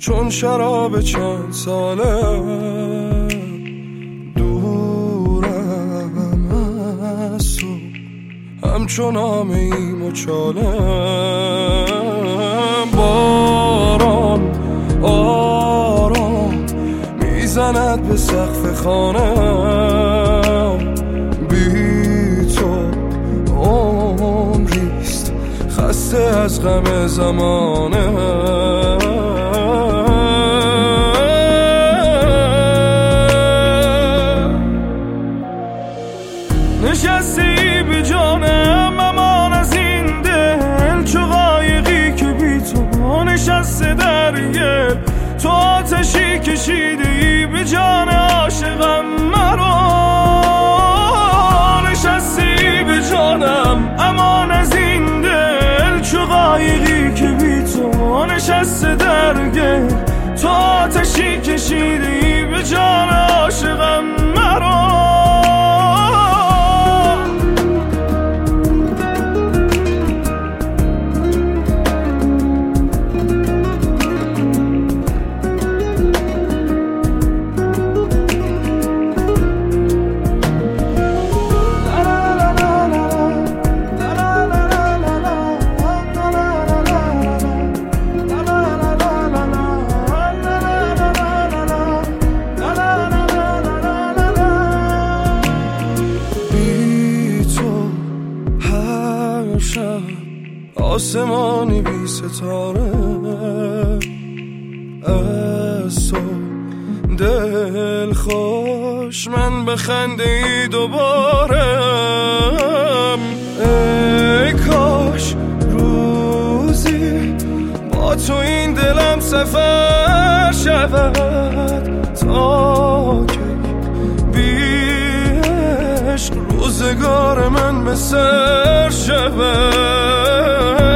چون شراب چند ساله دورم از تو، همچون آمیم و چاله. باران آرام میزند به سقف خانه، بی تو عمریست خسته از غم زمانه. نشستی به جانم امان از این دل، چو قایقی که بی تو نشسته در گل. تو آتشی کشیده ای به جان عاشقم مرا، نشستی به جانم امان از این دل، چو قایقی که بی تو نشسته در گل. تو آتشی کشیده ای به جان عاشقم مرا. آسمانی بی ستاره از تو دل خوش، من بخنده ای دوباره. ای کاش روزی با تو این دلم سفر شود، تا که بی عشق روزگار من به سر شود.